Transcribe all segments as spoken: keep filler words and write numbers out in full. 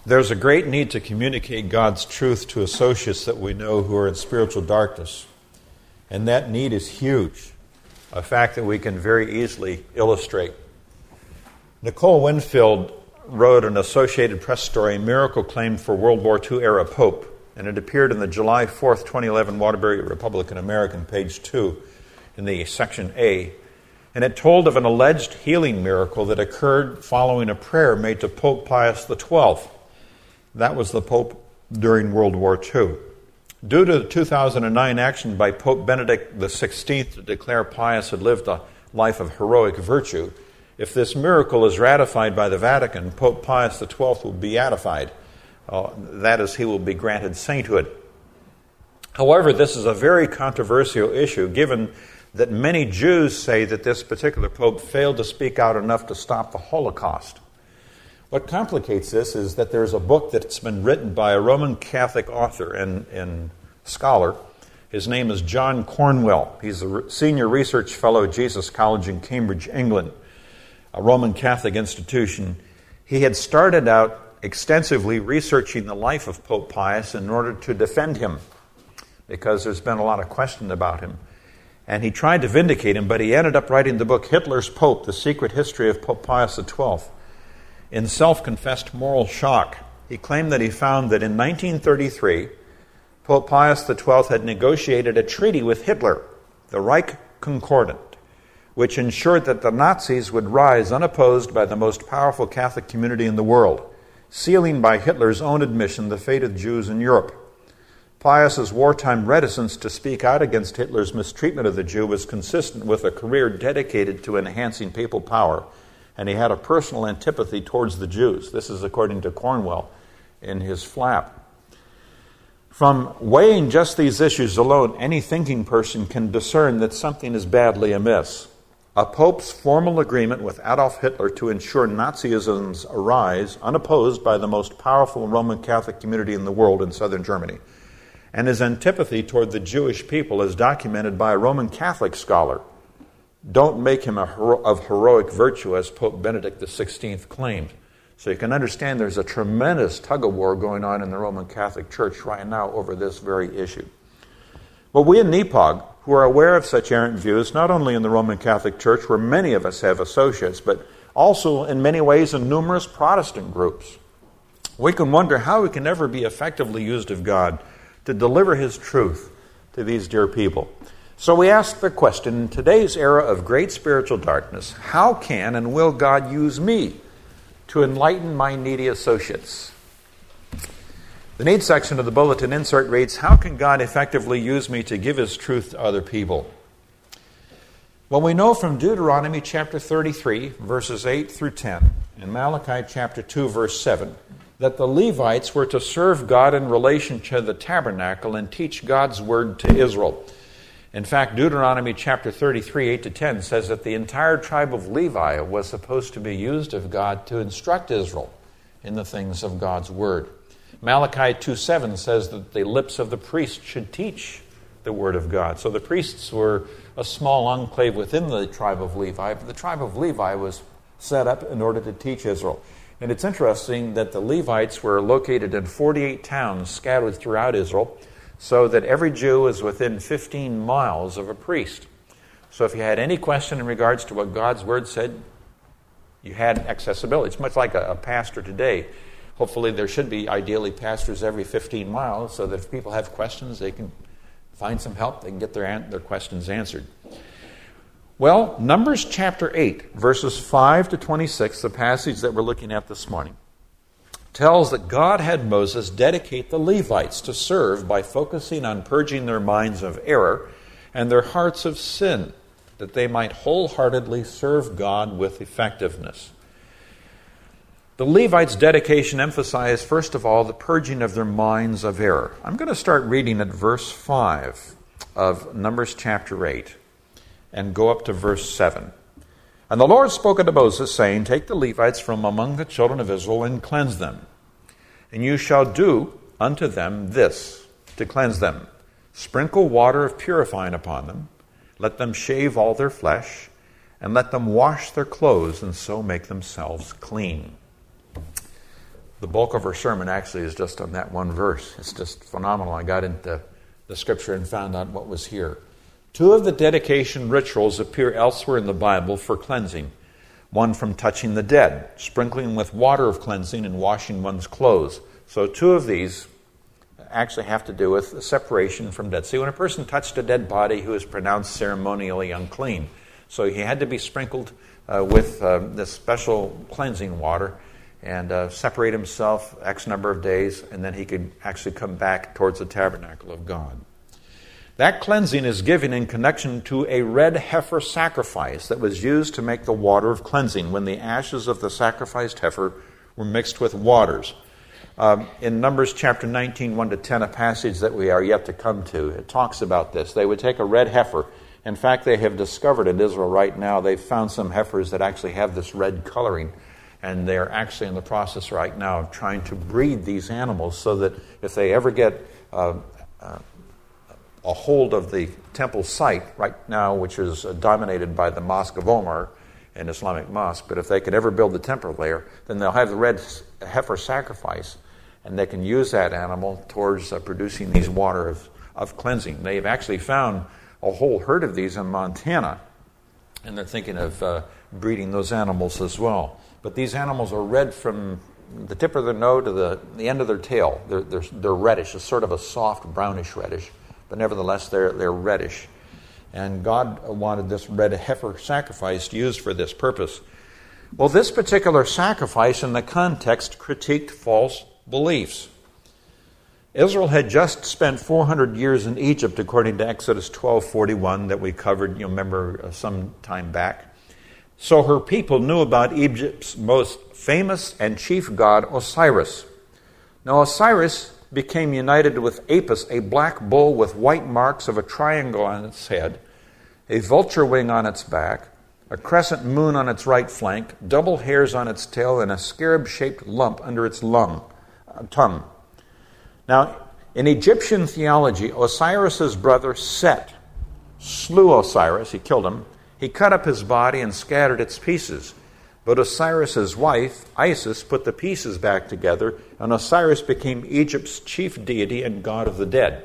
There's a great need to communicate God's truth to associates that we know who are in spiritual darkness. And that need is huge, a fact that we can very easily illustrate. Nicole Winfield wrote an Associated Press story, Miracle Claimed for World War Two Era Pope, and it appeared in the July fourth, twenty eleven Waterbury Republican American, page two, in the section A. And it told of an alleged healing miracle that occurred following a prayer made to Pope Pius the twelfth. That was the Pope during World War Two. Due to the two thousand nine action by Pope Benedict the sixteenth to declare Pius had lived a life of heroic virtue, if this miracle is ratified by the Vatican, Pope Pius the twelfth will be beatified. Uh, that is, he will be granted sainthood. However, this is a very controversial issue, given that many Jews say that this particular pope failed to speak out enough to stop the Holocaust. What complicates this is that there's a book that's been written by a Roman Catholic author and, and scholar. His name is John Cornwell. He's a senior research fellow at Jesus College in Cambridge, England, a Roman Catholic institution. He had started out extensively researching the life of Pope Pius in order to defend him, because there's been a lot of question about him. And he tried to vindicate him, but he ended up writing the book Hitler's Pope, The Secret History of Pope Pius the twelfth. In self-confessed moral shock, he claimed that he found that in nineteen thirty-three, Pope Pius the twelfth had negotiated a treaty with Hitler, the Reich Concordat, which ensured that the Nazis would rise unopposed by the most powerful Catholic community in the world, sealing by Hitler's own admission the fate of Jews in Europe. Pius's wartime reticence to speak out against Hitler's mistreatment of the Jew was consistent with a career dedicated to enhancing papal power, and he had a personal antipathy towards the Jews. This is according to Cornwell in his flap. From weighing just these issues alone, any thinking person can discern that something is badly amiss. A pope's formal agreement with Adolf Hitler to ensure Nazism's rise, unopposed by the most powerful Roman Catholic community in the world in southern Germany, and his antipathy toward the Jewish people is documented by a Roman Catholic scholar, don't make him a hero- of heroic virtue, as Pope Benedict the sixteenth claimed. So you can understand there's a tremendous tug-of-war going on in the Roman Catholic Church right now over this very issue. But we in Nepog, who are aware of such errant views, not only in the Roman Catholic Church, where many of us have associates, but also in many ways in numerous Protestant groups, we can wonder how we can ever be effectively used of God to deliver His truth to these dear people. So we ask the question, in today's era of great spiritual darkness, how can and will God use me to enlighten my needy associates? The need section of the bulletin insert reads, how can God effectively use me to give His truth to other people? Well, we know from Deuteronomy chapter thirty-three, verses eight through ten, and Malachi chapter two, verse seven, that the Levites were to serve God in relation to the tabernacle and teach God's word to Israel. In fact, Deuteronomy chapter thirty-three, eight to ten says that the entire tribe of Levi was supposed to be used of God to instruct Israel in the things of God's word. Malachi two seven says that the lips of the priest should teach the word of God. So the priests were a small enclave within the tribe of Levi, but the tribe of Levi was set up in order to teach Israel. And it's interesting that the Levites were located in forty-eight towns scattered throughout Israel, so that every Jew is within fifteen miles of a priest. So if you had any question in regards to what God's word said, you had accessibility. It's much like a, a pastor today. Hopefully there should be, ideally, pastors every fifteen miles, so that if people have questions, they can find some help, they can get their, an- their questions answered. Well, Numbers chapter eight, verses five to twenty-six, the passage that we're looking at this morning, tells that God had Moses dedicate the Levites to serve by focusing on purging their minds of error and their hearts of sin, that they might wholeheartedly serve God with effectiveness. The Levites' dedication emphasized, first of all, the purging of their minds of error. I'm going to start reading at verse five of Numbers chapter eight and go up to verse seven. And the Lord spoke unto Moses, saying, take the Levites from among the children of Israel and cleanse them. And you shall do unto them this, to cleanse them. Sprinkle water of purifying upon them. Let them shave all their flesh, and let them wash their clothes, and so make themselves clean. The bulk of our sermon actually is just on that one verse. It's just phenomenal. I got into the scripture and found out what was here. Two of the dedication rituals appear elsewhere in the Bible for cleansing. One from touching the dead, sprinkling with water of cleansing and washing one's clothes. So two of these actually have to do with separation from dead. See, when a person touched a dead body, he was pronounced ceremonially unclean. So he had to be sprinkled uh, with uh, this special cleansing water and uh, separate himself X number of days, and then he could actually come back towards the tabernacle of God. That cleansing is given in connection to a red heifer sacrifice that was used to make the water of cleansing when the ashes of the sacrificed heifer were mixed with waters. Um, in Numbers chapter nineteen, one to ten, a passage that we are yet to come to, it talks about this. They would take a red heifer. In fact, they have discovered in Israel right now, they've found some heifers that actually have this red coloring, and they're actually in the process right now of trying to breed these animals so that if they ever get uh, uh, a hold of the temple site right now, which is uh, dominated by the Mosque of Omar, an Islamic mosque, but if they could ever build the temple there, then they'll have the red heifer sacrifice, and they can use that animal towards uh, producing these water of, of cleansing. They've actually found a whole herd of these in Montana, and they're thinking of uh, breeding those animals as well. But these animals are red from the tip of their nose to the, the end of their tail. They're, they're, they're reddish. It's sort of a soft brownish reddish, but nevertheless they're, they're reddish. And God wanted this red heifer sacrifice used for this purpose. Well, this particular sacrifice in the context critiqued false beliefs. Israel had just spent four hundred years in Egypt, according to Exodus twelve forty-one that we covered, you remember, some time back. So her people knew about Egypt's most famous and chief god, Osiris. Now Osiris became united with Apis, a black bull with white marks of a triangle on its head, a vulture wing on its back, a crescent moon on its right flank, double hairs on its tail, and a scarab-shaped lump under its lung, uh, tongue. Now, in Egyptian theology, Osiris's brother Set slew Osiris. He killed him. He cut up his body and scattered its pieces. But Osiris's wife, Isis, put the pieces back together, and Osiris became Egypt's chief deity and god of the dead.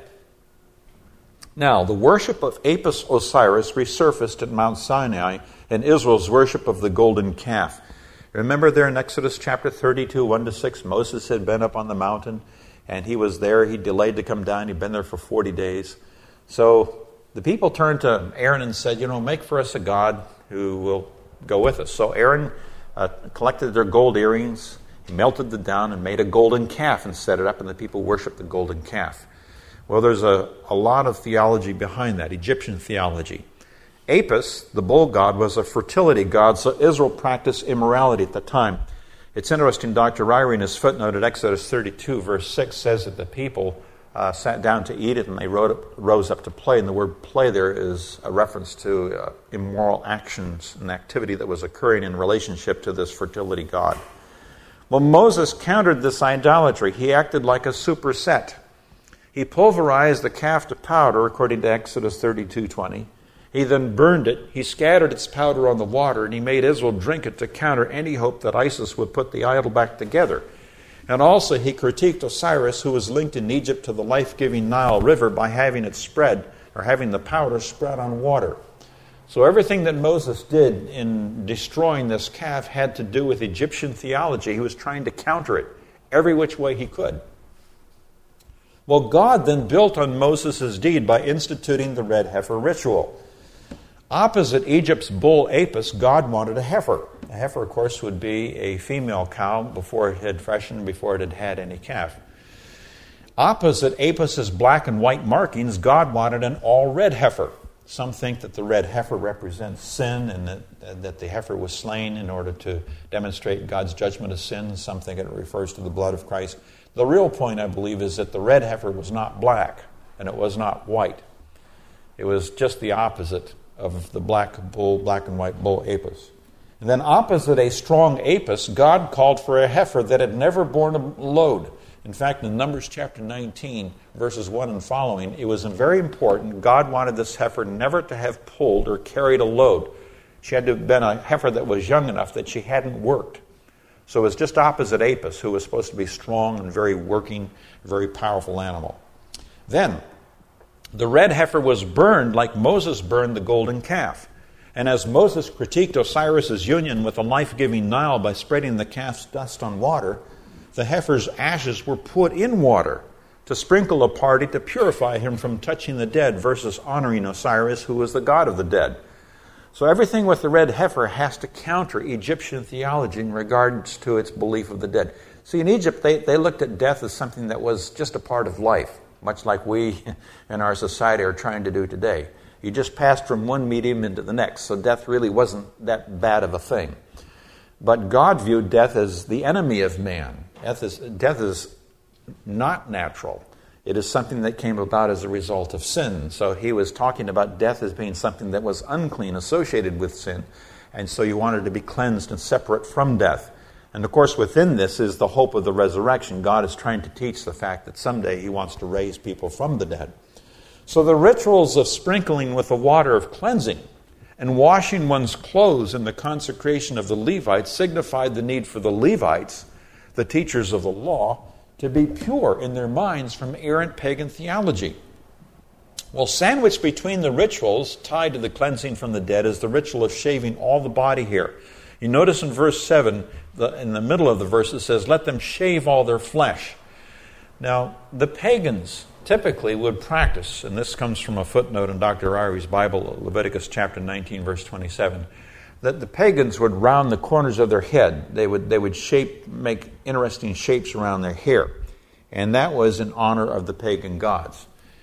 Now, the worship of Apis Osiris resurfaced at Mount Sinai in Israel's worship of the golden calf. Remember there in Exodus chapter thirty-two, one to six, Moses had been up on the mountain, and he was there. He delayed to come down. He'd been there for forty days. So the people turned to Aaron and said, you know, make for us a god who will go with us. So Aaron uh, collected their gold earrings, he melted them down and made a golden calf and set it up, and the people worshiped the golden calf. Well, there's a, a lot of theology behind that, Egyptian theology. Apis, the bull god, was a fertility god, so Israel practiced immorality at the time. It's interesting, Doctor Ryrie in his footnote at Exodus thirty-two, verse six, says that the people uh, sat down to eat it and they rose up, rose up to play. And the word play there is a reference to uh, immoral actions and activity that was occurring in relationship to this fertility god. Well, Moses countered this idolatry. He acted like a superset. He pulverized the calf to powder, according to Exodus thirty-two twenty. He then burned it. He scattered its powder on the water, and he made Israel drink it to counter any hope that Isis would put the idol back together. And also he critiqued Osiris, who was linked in Egypt to the life-giving Nile River, by having it spread, or having the powder spread on water. So everything that Moses did in destroying this calf had to do with Egyptian theology. He was trying to counter it every which way he could. Well, God then built on Moses' deed by instituting the red heifer ritual. Opposite Egypt's bull Apis, God wanted a heifer. A heifer, of course, would be a female cow before it had freshened, before it had had any calf. Opposite Apis's black and white markings, God wanted an all-red heifer. Some think that the red heifer represents sin and that, that the heifer was slain in order to demonstrate God's judgment of sin. Some think it refers to the blood of Christ. The real point, I believe, is that the red heifer was not black and it was not white. It was just the opposite of the black bull, black and white bull Apis. And then opposite a strong Apis, God called for a heifer that had never borne a load. In fact, in Numbers chapter nineteen, verses one and following, it was very important. God wanted this heifer never to have pulled or carried a load. She had to have been a heifer that was young enough that she hadn't worked. So it was just opposite Apis, who was supposed to be strong and very working, very powerful animal. Then, the red heifer was burned like Moses burned the golden calf. And as Moses critiqued Osiris's union with the life-giving Nile by spreading the calf's dust on water, the heifer's ashes were put in water to sprinkle a party to purify him from touching the dead versus honoring Osiris, who was the god of the dead. So everything with the red heifer has to counter Egyptian theology in regards to its belief of the dead. See, in Egypt, they, they looked at death as something that was just a part of life, much like we in our society are trying to do today. You just passed from one medium into the next, so death really wasn't that bad of a thing. But God viewed death as the enemy of man. Death is, death is not natural. It is something that came about as a result of sin. So he was talking about death as being something that was unclean, associated with sin. And so you wanted to be cleansed and separate from death. And of course, within this is the hope of the resurrection. God is trying to teach the fact that someday he wants to raise people from the dead. So the rituals of sprinkling with the water of cleansing and washing one's clothes in the consecration of the Levites signified the need for the Levites, the teachers of the law, to be pure in their minds from errant pagan theology. Well, sandwiched between the rituals tied to the cleansing from the dead is the ritual of shaving all the body hair. You notice in verse seven, the, in the middle of the verse, it says, let them shave all their flesh. Now, the pagans typically would practice, and this comes from a footnote in Doctor Ryrie's Bible, Leviticus chapter nineteen, verse twenty-seven, that the pagans would round the corners of their head. They would they would shape, make interesting shapes around their hair. And that was in honor of the pagan gods.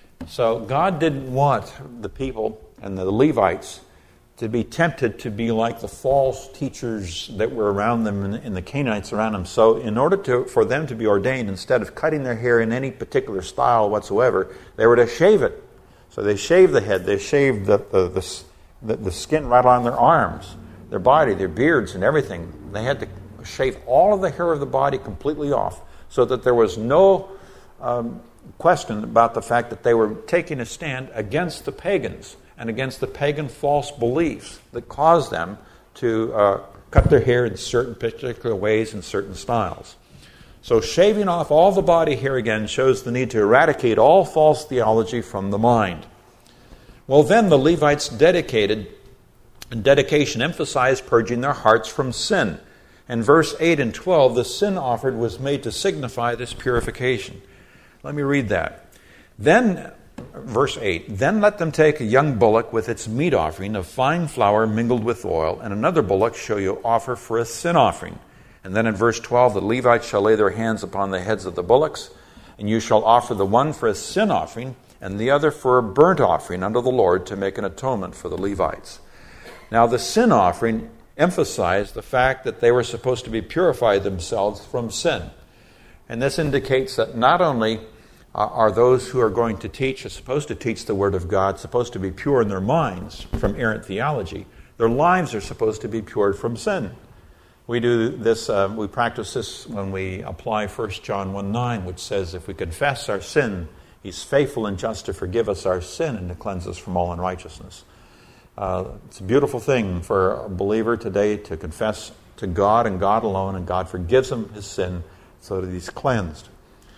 So God didn't want the people and the Levites to be tempted to be like the false teachers that were around them and, and the Canaanites around them. So in order to for them to be ordained, instead of cutting their hair in any particular style whatsoever, they were to shave it. So they shaved the head, they shaved the the, the, the, the skin right on their arms, their body, their beards and everything. They had to shave all of the hair of the body completely off so that there was no um, question about the fact that they were taking a stand against the pagans and against the pagan false beliefs that caused them to uh, cut their hair in certain particular ways and certain styles. So shaving off all the body hair again shows the need to eradicate all false theology from the mind. Well, then the Levites dedicated, and dedication emphasized purging their hearts from sin. In verse eight and twelve, the sin offered was made to signify this purification. Let me read that. Then, verse eight, then let them take a young bullock with its meat offering of fine flour mingled with oil, and another bullock shall you offer for a sin offering. And then in verse twelve, the Levites shall lay their hands upon the heads of the bullocks, and you shall offer the one for a sin offering, and the other for a burnt offering unto the Lord to make an atonement for the Levites. Now the sin offering emphasized the fact that they were supposed to be purified themselves from sin. And this indicates that not only are those who are going to teach, are supposed to teach the Word of God, supposed to be pure in their minds from errant theology, their lives are supposed to be pure from sin. We do this, uh, we practice this when we apply First John one nine, which says, if we confess our sin, He's faithful and just to forgive us our sin and to cleanse us from all unrighteousness. Uh, it's a beautiful thing for a believer today to confess to God and God alone, and God forgives him his sin so that he's cleansed.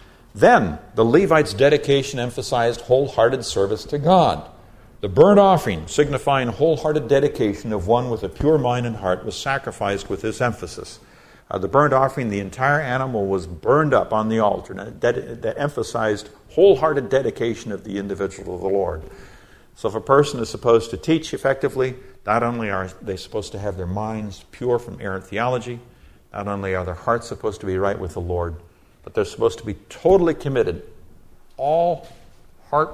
Then, the Levites' dedication emphasized wholehearted service to God. The burnt offering, signifying wholehearted dedication of one with a pure mind and heart, was sacrificed with this emphasis. Uh, the burnt offering, the entire animal was burned up on the altar, and that, that emphasized wholehearted dedication of the individual to the Lord. So if a person is supposed to teach effectively, not only are they supposed to have their minds pure from errant theology, not only are their hearts supposed to be right with the Lord, but they're supposed to be totally committed. All heart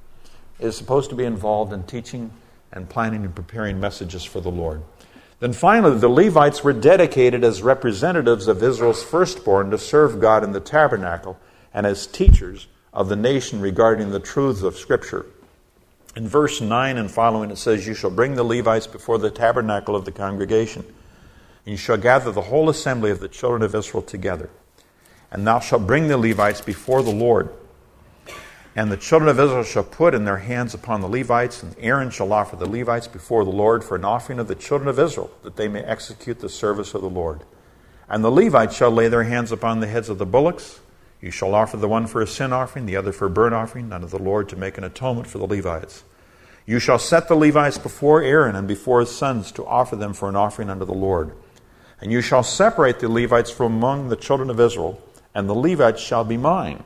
is supposed to be involved in teaching and planning and preparing messages for the Lord. Then finally, the Levites were dedicated as representatives of Israel's firstborn to serve God in the tabernacle and as teachers of the nation regarding the truths of Scripture. In verse nine and following, it says, you shall bring the Levites before the tabernacle of the congregation, and you shall gather the whole assembly of the children of Israel together. And thou shalt bring the Levites before the Lord. And the children of Israel shall put in their hands upon the Levites, and Aaron shall offer the Levites before the Lord for an offering of the children of Israel, that they may execute the service of the Lord. And the Levites shall lay their hands upon the heads of the bullocks. You shall offer the one for a sin offering, the other for a burnt offering, unto the Lord to make an atonement for the Levites. You shall set the Levites before Aaron and before his sons to offer them for an offering unto the Lord. And you shall separate the Levites from among the children of Israel, and the Levites shall be mine.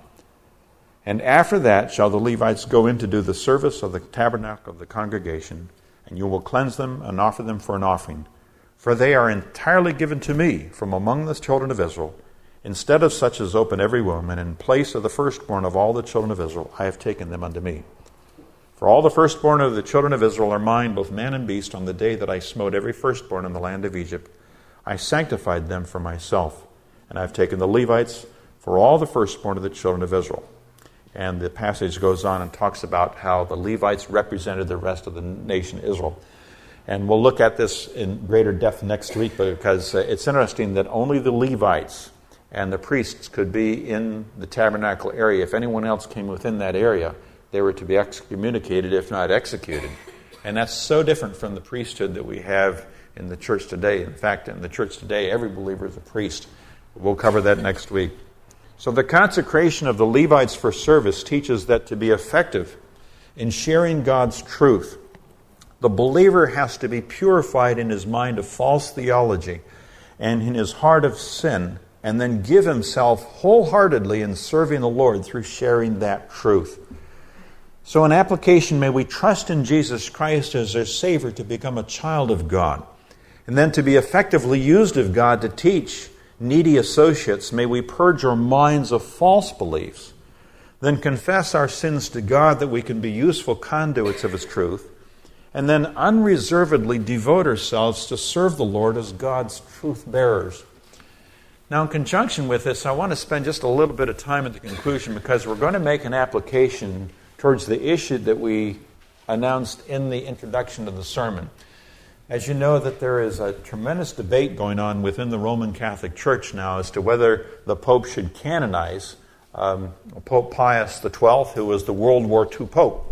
And after that shall the Levites go in to do the service of the tabernacle of the congregation, and you will cleanse them and offer them for an offering. For they are entirely given to me from among the children of Israel. Instead of such as open every womb, and in place of the firstborn of all the children of Israel, I have taken them unto me. For all the firstborn of the children of Israel are mine, both man and beast, on the day that I smote every firstborn in the land of Egypt. I sanctified them for myself, and I have taken the Levites for all the firstborn of the children of Israel. And the passage goes on and talks about how the Levites represented the rest of the nation Israel. And we'll look at this in greater depth next week, because it's interesting that only the Levites and the priests could be in the tabernacle area. If anyone else came within that area, they were to be excommunicated, if not executed. And that's so different from the priesthood that we have in the church today. In fact, in the church today, every believer is a priest. We'll cover that next week. So the consecration of the Levites for service teaches that to be effective in sharing God's truth, the believer has to be purified in his mind of false theology and in his heart of sin, and then give himself wholeheartedly in serving the Lord through sharing that truth. So in application, may we trust in Jesus Christ as our Savior to become a child of God, and then to be effectively used of God to teach needy associates. May we purge our minds of false beliefs, then confess our sins to God that we can be useful conduits of His truth, and then unreservedly devote ourselves to serve the Lord as God's truth bearers. Now, in conjunction with this, I want to spend just a little bit of time at the conclusion, because we're going to make an application towards the issue that we announced in the introduction to the sermon. As you know, that there is a tremendous debate going on within the Roman Catholic Church now as to whether the Pope should canonize um, Pope Pius the twelfth, who was the World War Two Pope.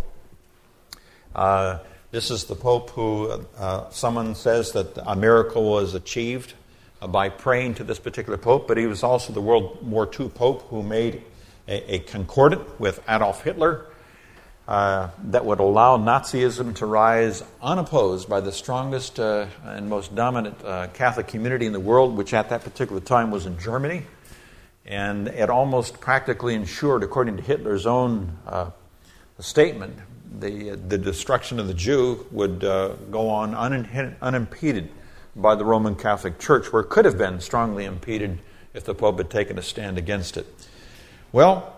Uh, this is the Pope who, uh, someone says that a miracle was achieved by praying to this particular Pope, but he was also the World War Two Pope who made a, a concordat with Adolf Hitler uh, that would allow Nazism to rise unopposed by the strongest uh, and most dominant uh, Catholic community in the world, which at that particular time was in Germany. And it almost practically ensured, according to Hitler's own uh, statement, the, the destruction of the Jew would uh, go on un- unimpeded by the Roman Catholic Church, where it could have been strongly impeded if the Pope had taken a stand against it. Well,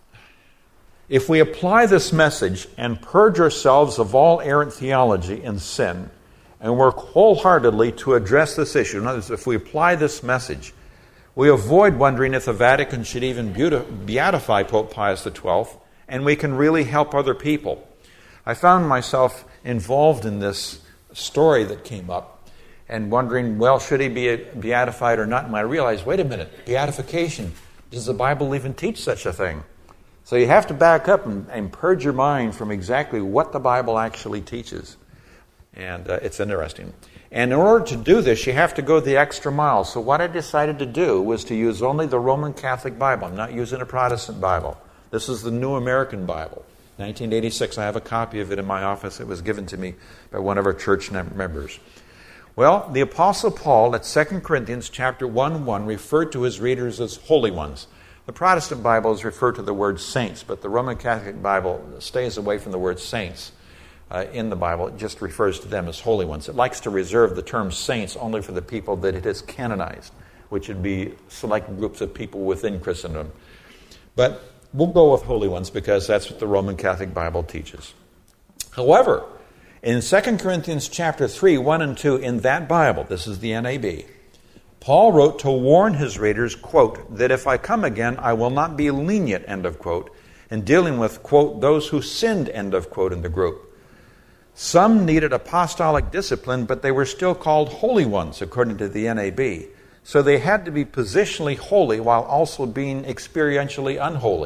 if we apply this message and purge ourselves of all errant theology and sin, and work wholeheartedly to address this issue, in other words, if we apply this message, we avoid wondering if the Vatican should even beatify Pope Pius the twelfth, and we can really help other people. I found myself involved in this story that came up, and wondering, well, should he be beatified or not? And I realized, wait a minute, beatification, does the Bible even teach such a thing? So you have to back up and, and purge your mind from exactly what the Bible actually teaches. And uh, it's interesting. And in order to do this, you have to go the extra mile. So what I decided to do was to use only the Roman Catholic Bible. I'm not using a Protestant Bible. This is the New American Bible. nineteen eighty-six, I have a copy of it in my office. It was given to me by one of our church members. Well, the Apostle Paul at Second Corinthians chapter one one referred to his readers as holy ones. The Protestant Bibles refer to the word saints, but the Roman Catholic Bible stays away from the word saints uh, in the Bible. It just refers to them as holy ones. It likes to reserve the term saints only for the people that it has canonized, which would be select groups of people within Christendom. But we'll go with holy ones because that's what the Roman Catholic Bible teaches. However, in Second Corinthians chapter three, one and two, in that Bible, this is the N A B, Paul wrote to warn his readers, quote, that if I come again, I will not be lenient, end of quote, in dealing with, quote, those who sinned, end of quote, in the group. Some needed apostolic discipline, but they were still called holy ones, according to the N A B. So they had to be positionally holy while also being experientially unholy.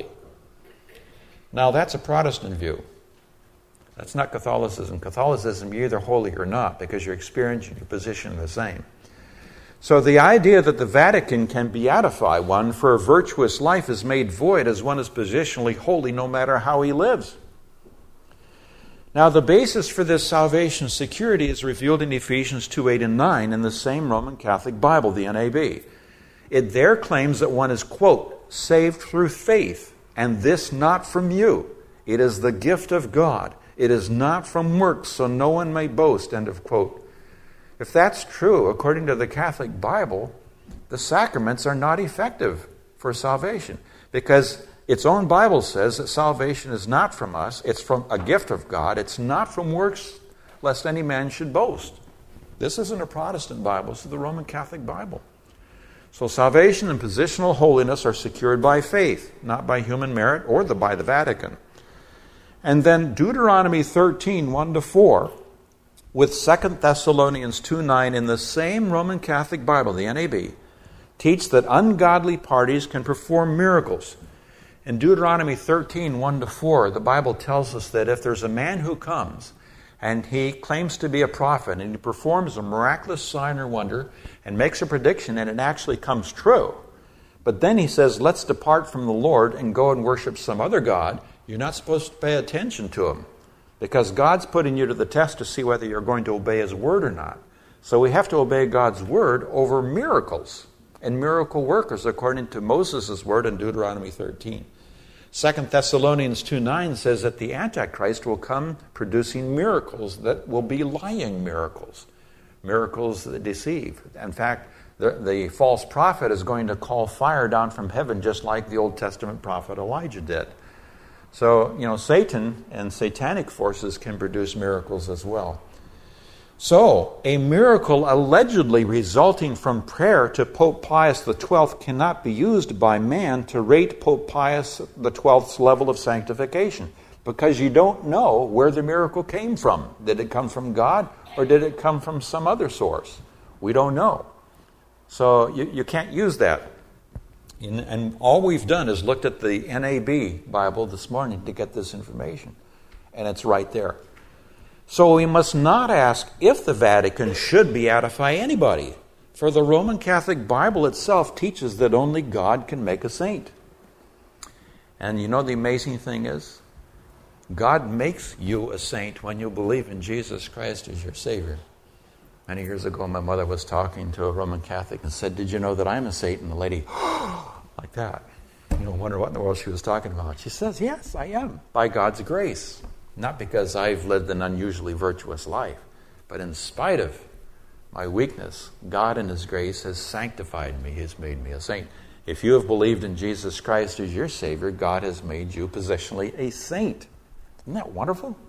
Now, that's a Protestant view. That's not Catholicism. Catholicism, you're either holy or not, because your experience and your position are the same. So the idea that the Vatican can beatify one for a virtuous life is made void as one is positionally holy no matter how he lives. Now, the basis for this salvation security is revealed in Ephesians two, eight, and nine in the same Roman Catholic Bible, the N A B. It there claims that one is, quote, saved through faith, and this not from you. It is the gift of God. It is not from works, so no one may boast, end of quote. If that's true, according to the Catholic Bible, the sacraments are not effective for salvation, because its own Bible says that salvation is not from us, it's from a gift of God, it's not from works, lest any man should boast. This isn't a Protestant Bible, this is the Roman Catholic Bible. So salvation and positional holiness are secured by faith, not by human merit or the, by the Vatican. And then Deuteronomy thirteen, one to four, with Second Thessalonians two, nine in the same Roman Catholic Bible, the N A B, teach that ungodly parties can perform miracles. In Deuteronomy thirteen, one to four, the Bible tells us that if there's a man who comes and he claims to be a prophet and he performs a miraculous sign or wonder and makes a prediction and it actually comes true, but then he says, let's depart from the Lord and go and worship some other god, you're not supposed to pay attention to him, because God's putting you to the test to see whether you're going to obey His word or not. So we have to obey God's word over miracles and miracle workers according to Moses' word in Deuteronomy thirteen. Second Thessalonians two, nine says that the Antichrist will come producing miracles that will be lying miracles, miracles that deceive. In fact, the, the false prophet is going to call fire down from heaven just like the Old Testament prophet Elijah did. So, you know, Satan and satanic forces can produce miracles as well. So, a miracle allegedly resulting from prayer to Pope Pius the twelfth cannot be used by man to rate Pope Pius the twelfth's level of sanctification, because you don't know where the miracle came from. Did it come from God or did it come from some other source? We don't know. So you, you can't use that. And, and all we've done is looked at the N A B Bible this morning to get this information, and it's right there. So we must not ask if the Vatican should beatify anybody, for the Roman Catholic Bible itself teaches that only God can make a saint. And you know the amazing thing is, God makes you a saint when you believe in Jesus Christ as your Savior. Many years ago, my mother was talking to a Roman Catholic and said, "Did you know that I'm a saint?" And the lady, like that, you know, wonder what in the world she was talking about. She says, "Yes, I am, by God's grace. Not because I've lived an unusually virtuous life, but in spite of my weakness, God in His grace has sanctified me. He has made me a saint." If you have believed in Jesus Christ as your Savior, God has made you positionally a saint. Isn't that wonderful?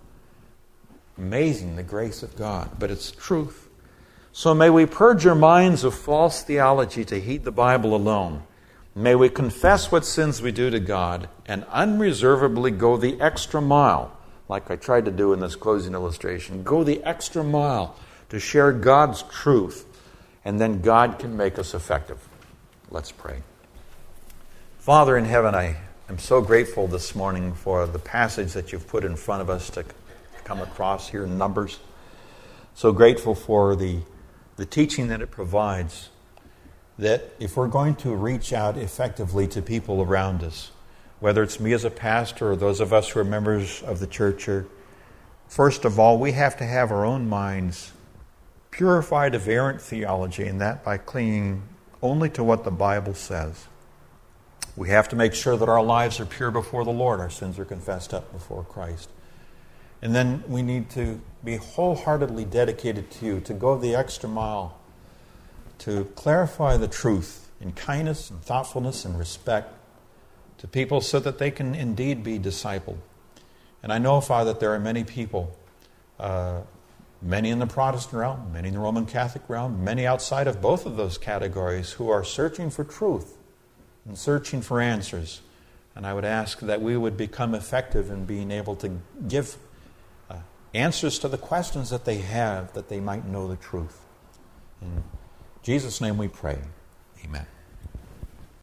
Amazing, the grace of God, but it's truth. So may we purge our minds of false theology to heed the Bible alone. May we confess what sins we do to God and unreservedly go the extra mile, like I tried to do in this closing illustration. Go the extra mile to share God's truth, and then God can make us effective. Let's pray. Father in heaven, I am so grateful this morning for the passage that you've put in front of us to come across here in Numbers. So grateful for the, the teaching that it provides, that if we're going to reach out effectively to people around us, whether it's me as a pastor or those of us who are members of the church, or first of all, we have to have our own minds purified of errant theology, and that by clinging only to what the Bible says. We have to make sure that our lives are pure before the Lord, our sins are confessed up before Christ. And then we need to be wholeheartedly dedicated to you, to go the extra mile, to clarify the truth in kindness and thoughtfulness and respect to people so that they can indeed be discipled. And I know, Father, that there are many people, uh, many in the Protestant realm, many in the Roman Catholic realm, many outside of both of those categories who are searching for truth and searching for answers. And I would ask that we would become effective in being able to give uh, answers to the questions that they have, that they might know the truth. In Jesus' name we pray. Amen.